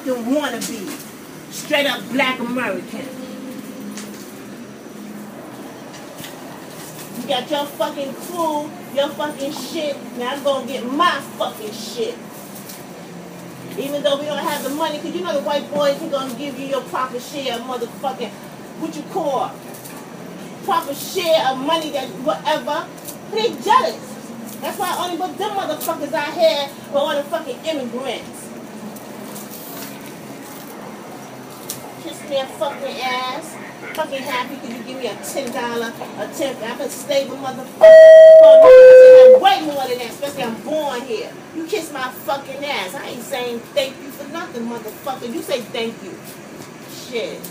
fucking wannabe. Straight up black American. You got your fucking crew, your fucking shit. Now I'm gonna get my fucking shit. Even though we don't have the money, because you know the white boys ain't gonna give you your proper share of motherfucking, what you call, proper share of money that whatever. They jealous. That's why only but them motherfuckers out here were all the fucking immigrants. Kiss their fucking ass. Fucking happy because you give me a $10 a 10. I'm a stable motherfucker. I have way more than that, especially I'm born here. You kiss my fucking ass. I ain't saying thank you for nothing, motherfucker. You say thank you. Shit.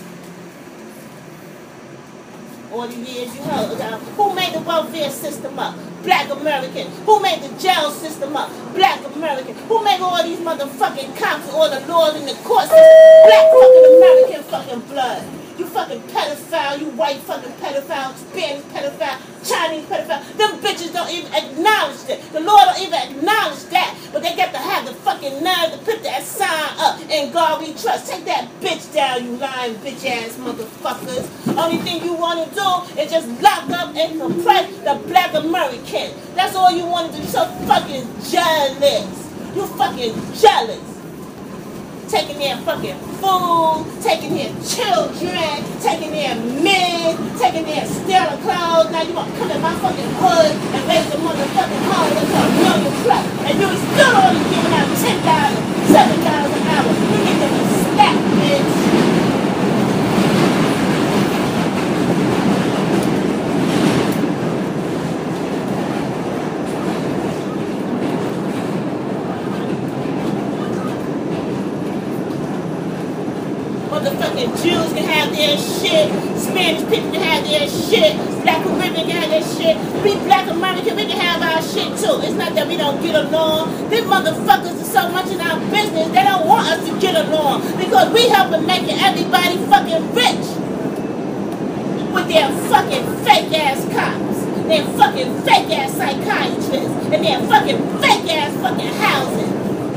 All the years you held. Who made the welfare system up? Black American. Who made the jail system up? Black American. Who made all these motherfucking cops, all the laws in the court system? Black fucking American fucking blood. You fucking pedophile, you white fucking pedophile, Spanish pedophile, Chinese pedophile. Them bitches don't even acknowledge that. The Lord don't even acknowledge that. But they got to have the fucking nerve to put that sign up. In God we trust. Take that bitch down, you lying bitch ass motherfuckers. Only thing you want to do is just lock up and suppress the black American. That's all you want to do. You're so fucking jealous. You fucking jealous. Taking their fucking food, taking their children, taking their men, taking their stealing clothes. Now you gonna come in my fucking hood and raise the motherfucking home to $1 million plus, and you still only giving out $10, $7 an hour. You need to be slapped, bitch. Motherfucking Jews can have their shit, Spanish people can have their shit, Black Caribbean can have their shit, we Black American, we can have our shit too. It's not that we don't get along. These motherfuckers are so much in our business, they don't want us to get along because we helping making everybody fucking rich with their fucking fake ass cops, their fucking fake ass psychiatrists, and their fucking fake ass fucking housing.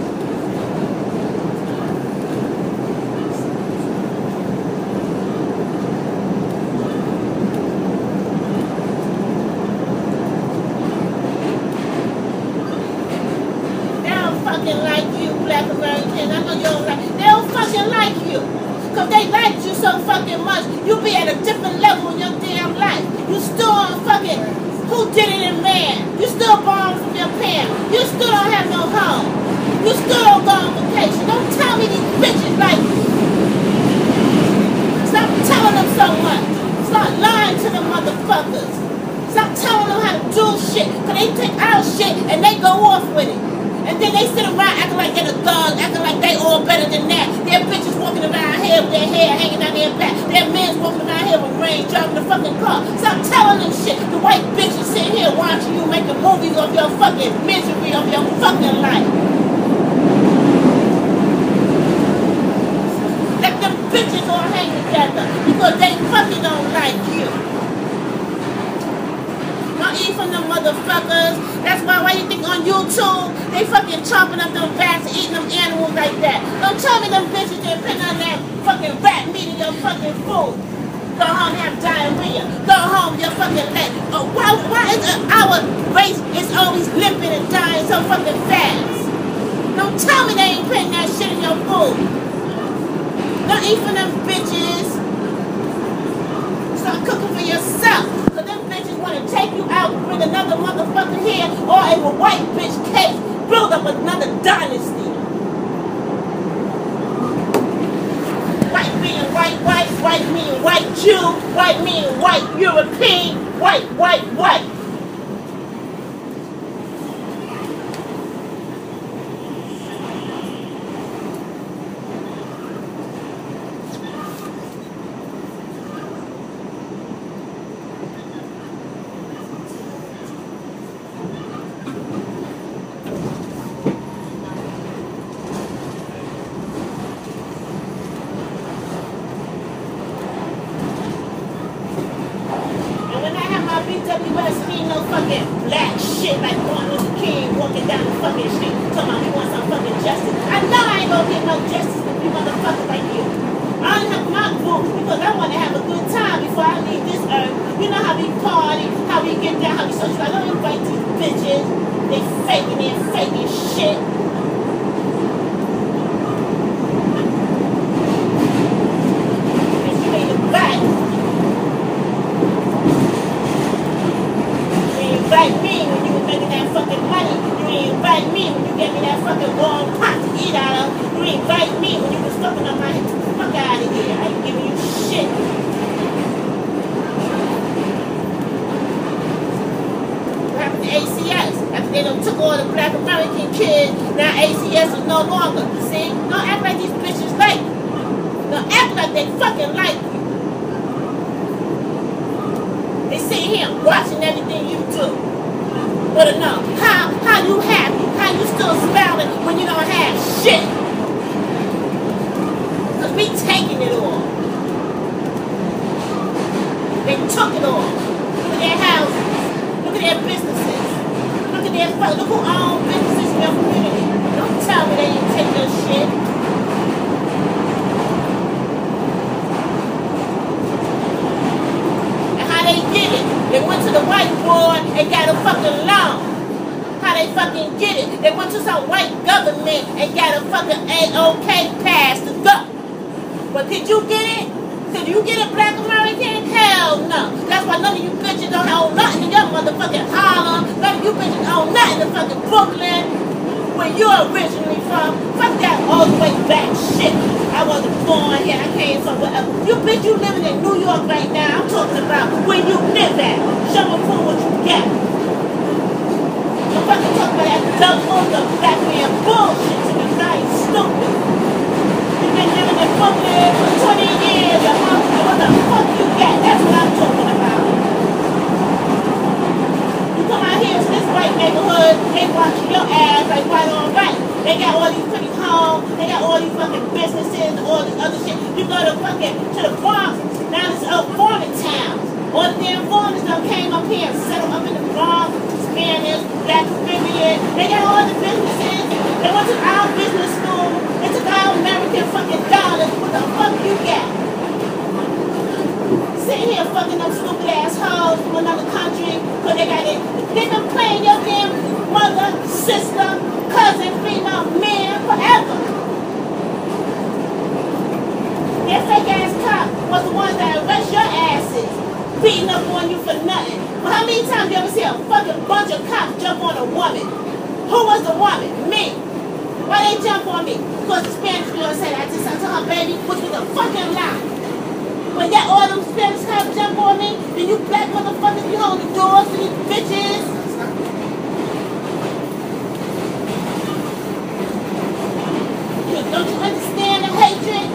Like you, Black Americans. I know you don't like. They don't fucking like you. Because they like you so fucking much. You be at a different level in your damn life. You still on fucking who did it in man. You still born from your parents. You still don't have no home. You still don't go on vacation. Don't tell me these bitches like you. Stop telling them so much. Stop lying to them motherfuckers. Stop telling them how to do shit. Because they take our shit and they go off with it. And then they sit around acting like they're the thugs, acting like they all better than that. Their bitches walking around here with their hair hanging down their back. Their men's walking around here with rain, driving the fucking car. Stop telling them shit. The white bitches sitting here watching you making movies of your fucking misery of your fucking life. Let them bitches all hang together because they fucking don't like you. Don't eat from them motherfuckers. That's why you think on YouTube they fucking chopping up them rats and eating them animals like that. Don't tell me them bitches didn't put on that fucking rat meat in your fucking food. Go home and have diarrhea. Go home, your fucking leg. Why is our race is always limping and dying so fucking fast? Don't tell me they ain't putting that shit in your food. Don't eat from them bitches. Start cooking for yourself. Cause them bitches want to take you out, bring another motherfucker here, or in a white bitch case, build up another dynasty. White being white meaning white Jew, white meaning white European, white. BWS mean no fucking black shit like Martin Luther King walking down the fucking street talking about we want some fucking justice. I know I ain't gonna get no justice You motherfuckers like you. I don't have my book because I want to have a good time before I leave this earth. You know how we party, how we get down, how we socialize. I don't invite these bitches. They faking shit. If you ain't invite, you ain't invite me when you was making that fucking money. You ain't invite me when you gave me that fucking warm pot to eat out of. You ain't invite me when you was fucking up my head. Fuck out of here. I ain't giving you shit. What happened to ACS? After they done took all the black American kids, now ACS is no longer. See? Don't act like these bitches like you. Don't act like they fucking like you. They sit here watching everything you do. But no, how you happy? How you still smiling when you don't have shit? Because we taking it all. They took it all. Look at their houses. Look at their businesses. Look at their look who own businesses in your community. Don't tell me they didn't take your shit. And how they did it. They went to the whiteboard and got a fucking loan. How they fucking get it. They went to some white government and got a fucking A-OK pass to go. But could you get it? Could you get a black American? Hell no. That's why none of you bitches don't own nothing in your motherfucking Harlem. None of you bitches own nothing in fucking Brooklyn, where you're originally from. Fuck that all the way back shit. I wasn't born here. I came from wherever. You bitch, you living in New York right now. I'm talking about where you live at. Show me prove what you got. I'm fucking talking about that dumb older black man bullshit to the night stupid. You've been living in Brooklyn for 20 years, your house, what the fuck you got? That's what I'm talking about. You come out here to this white neighborhood, they watching your ass like right on right. They got all these pretty homes, they got all these fucking businesses, all this other shit. You go to the Bronx, now it's a farming town. All the damn foreigners done came up here and settled up in the Bronx, Spanish, Black Caribbean. They got all the businesses. They went to our business school. They took our American fucking dollars. What the fuck you got? Sitting here fucking them stupid ass hoes from another country because they got it. They been playing your damn mother, sister, cousin, female, man forever. Their fake ass cop was the ones that arrest your asses, beating up on you for nothing. Well, how many times you ever see a fucking bunch of cops jump on a woman? Who was the woman? Me. Why they jump on me? Because the Spanish girl said I just to her baby, which was a fucking lie. But yet all them Spanish cops jump on me, then you black motherfuckers, you hold the doors to these bitches. Don't you understand the hatred?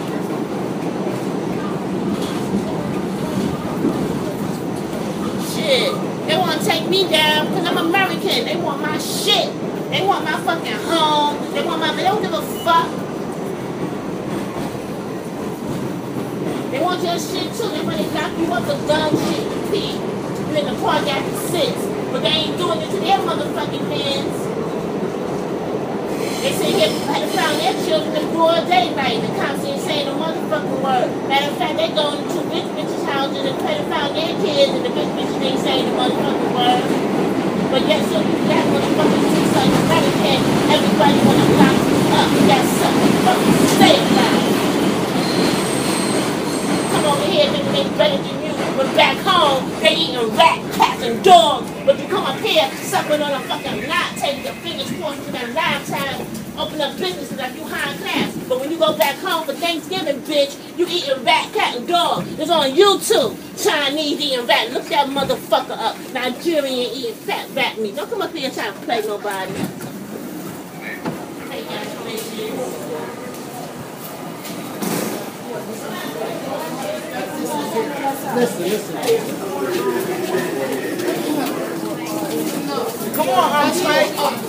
Shit. They want to take me down because I'm American. They want my shit. They want my fucking home. They don't give a fuck. They want your shit too. They want to lock you up for gun shit. You in the park after 6. But they ain't doing it to their motherfucking hands. They say they found their children in broad daylight. The cops ain't saying a motherfucking word. Matter of fact, they go into rich bitches' houses and found their kids, and the rich bitches ain't saying a motherfucking word. But yet, so that motherfucking too such American, everybody wanna lock you up. That's something fucking slave life. Come over here thinking they better than you, but back home, they eating rat, cats, and dogs. But you come up here, sucking on a fucking knot, taking your fingers crossed to that lifetime, open up businesses like you high class. But when you go back home for Thanksgiving, bitch, you eating rat, cat, and dog. It's on YouTube. Chinese eating rat. Look that motherfucker up. Nigerian eating fat rat meat. Don't come up here trying to play nobody. Hey, guys, Listen. Come on, I'm straight.